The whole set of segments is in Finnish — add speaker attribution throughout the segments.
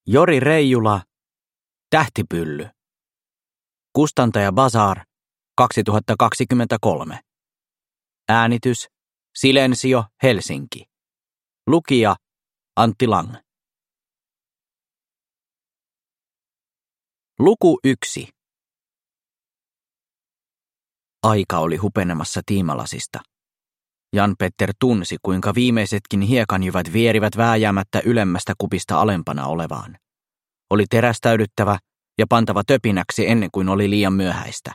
Speaker 1: Jori Reijula, Tähtipylly. Kustantaja Bazar, 2023. Äänitys, Silensio, Helsinki. Lukija, Antti Lang. Luku 1. Aika oli hupenemassa tiimalasista. Jan-Petter tunsi, kuinka viimeisetkin hiekanjyvät vierivät vääjäämättä ylemmästä kupista alempana olevaan. Oli terästäydyttävä ja pantava töpinäksi ennen kuin oli liian myöhäistä.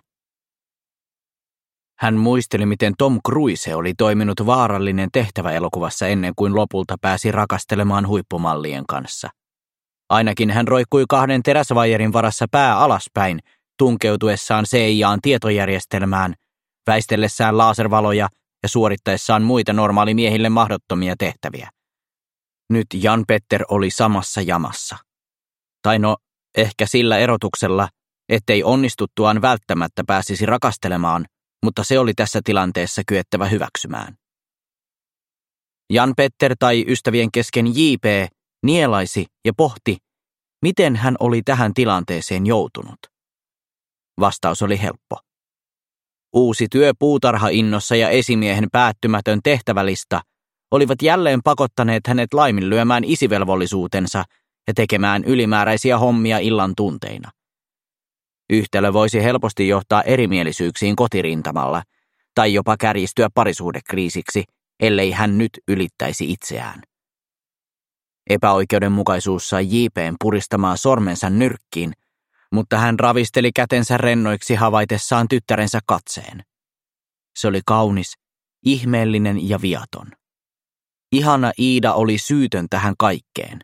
Speaker 1: Hän muisteli, miten Tom Cruise oli toiminut vaarallinen tehtävä-elokuvassa ennen kuin lopulta pääsi rakastelemaan huippumallien kanssa. Ainakin hän roikkui 2 teräsvaijerin varassa pää alaspäin, tunkeutuessaan CIA:n tietojärjestelmään, väistellessään laservaloja ja suorittaessaan muita normaalimiehille mahdottomia tehtäviä. Nyt Jan-Petter oli samassa jamassa. Tai no, ehkä sillä erotuksella, ettei onnistuttuaan välttämättä pääsisi rakastelemaan, mutta se oli tässä tilanteessa kyettävä hyväksymään. Jan-Petter tai ystävien kesken J.P. nielaisi ja pohti, miten hän oli tähän tilanteeseen joutunut. Vastaus oli helppo. Uusi työ puutarhainnossa ja esimiehen päättymätön tehtävälista olivat jälleen pakottaneet hänet laiminlyömään isivelvollisuutensa ja tekemään ylimääräisiä hommia illan tunteina. Yhtälö voisi helposti johtaa erimielisyyksiin kotirintamalla tai jopa kärjistyä parisuhdekriisiksi, ellei hän nyt ylittäisi itseään. Epäoikeudenmukaisuus sai J.P.:n puristamaan sormensa nyrkkiin, mutta hän ravisteli kätensä rennoiksi havaitessaan tyttärensä katseen. Se oli kaunis, ihmeellinen ja viaton. Ihana Iida oli syytön tähän kaikkeen.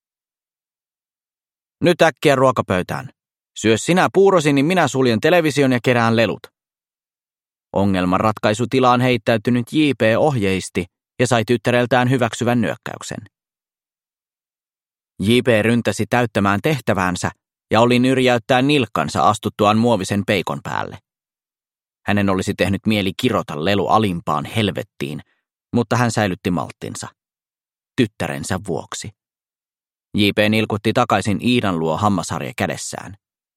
Speaker 1: Nyt äkkiä ruokapöytään. Syö sinä puurosi, niin minä suljen television ja kerään lelut. Ongelman ratkaisutilaan heittäytynyt J.P. ohjeisti ja sai tyttäreltään hyväksyvän nyökkäyksen. J.P. ryntäsi täyttämään tehtäväänsä ja oli nyrjäyttää nilkkansa astuttuaan muovisen peikon päälle. Hänen olisi tehnyt mieli kirota lelu alimpaan helvettiin, mutta hän säilytti malttinsa. Tyttärensä vuoksi. J.P. nilkutti takaisin Iidan luo hammasharja kädessään.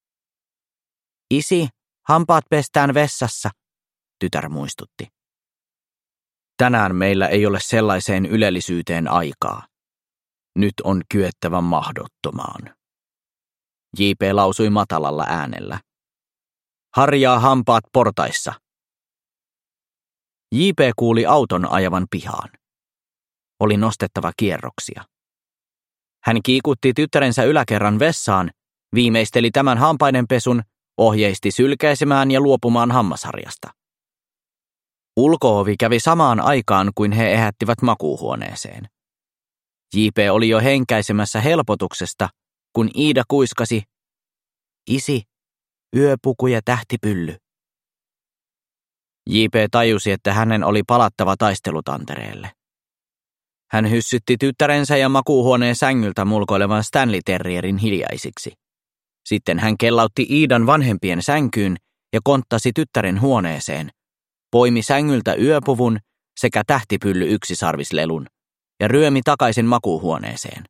Speaker 1: Isi, hampaat pestään vessassa, tytär muistutti. Tänään meillä ei ole sellaiseen ylellisyyteen aikaa. Nyt on kyettävä mahdottomaan. J.P. lausui matalalla äänellä. Harjaa hampaat portaissa. J.P. kuuli auton ajavan pihaan. Oli nostettava kierroksia. Hän kiikutti tyttärensä yläkerran vessaan, viimeisteli tämän hampaidenpesun, ohjeisti sylkäisemään ja luopumaan hammasharjasta. Ulko-ovi kävi samaan aikaan, kuin he ehättivät makuuhuoneeseen. J.P. oli jo henkäisemässä helpotuksesta, kun Iida kuiskasi, Isi, yöpuku ja tähtipylly. J.P. tajusi, että hänen oli palattava taistelutantereelle. Hän hyssytti tyttärensä ja makuuhuoneen sängyltä mulkoilevan Stanley Terrierin hiljaisiksi. Sitten hän kellautti Iidan vanhempien sänkyyn ja konttasi tyttären huoneeseen, poimi sängyltä yöpuvun sekä tähtipylly yksisarvislelun ja ryömi takaisin makuuhuoneeseen.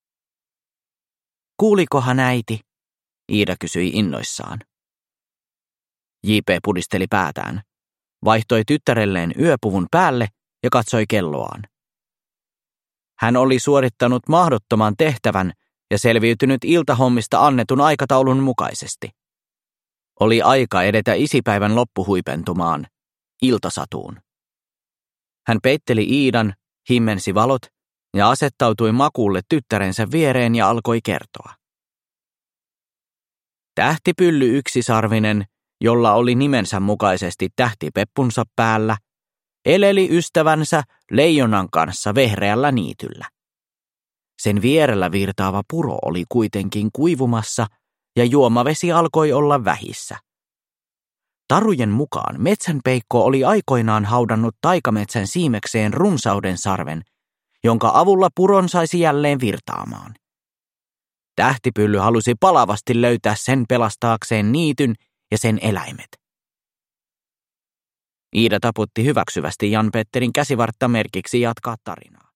Speaker 1: Kuulikohan äiti? Iida kysyi innoissaan. J.P. pudisteli päätään, vaihtoi tyttärelleen yöpuvun päälle ja katsoi kelloaan. Hän oli suorittanut mahdottoman tehtävän ja selviytynyt iltahommista annetun aikataulun mukaisesti. Oli aika edetä isipäivän loppuhuipentumaan, iltasatuun. Hän peitteli Iidan, himmensi valot ja asettautui makuulle tyttärensä viereen ja alkoi kertoa. Tähtipylly yksisarvinen, jolla oli nimensä mukaisesti tähtipeppunsa päällä, eleli ystävänsä leijonan kanssa vehreällä niityllä. Sen vierellä virtaava puro oli kuitenkin kuivumassa ja juomavesi alkoi olla vähissä. Tarujen mukaan metsänpeikko oli aikoinaan haudannut taikametsän siimekseen runsauden sarven, jonka avulla puron saisi jälleen virtaamaan. Tähtipylly halusi palavasti löytää sen pelastaakseen niityn ja sen eläimet. Iida taputti hyväksyvästi Jan-Petterin käsivartta merkiksi jatkaa tarinaa.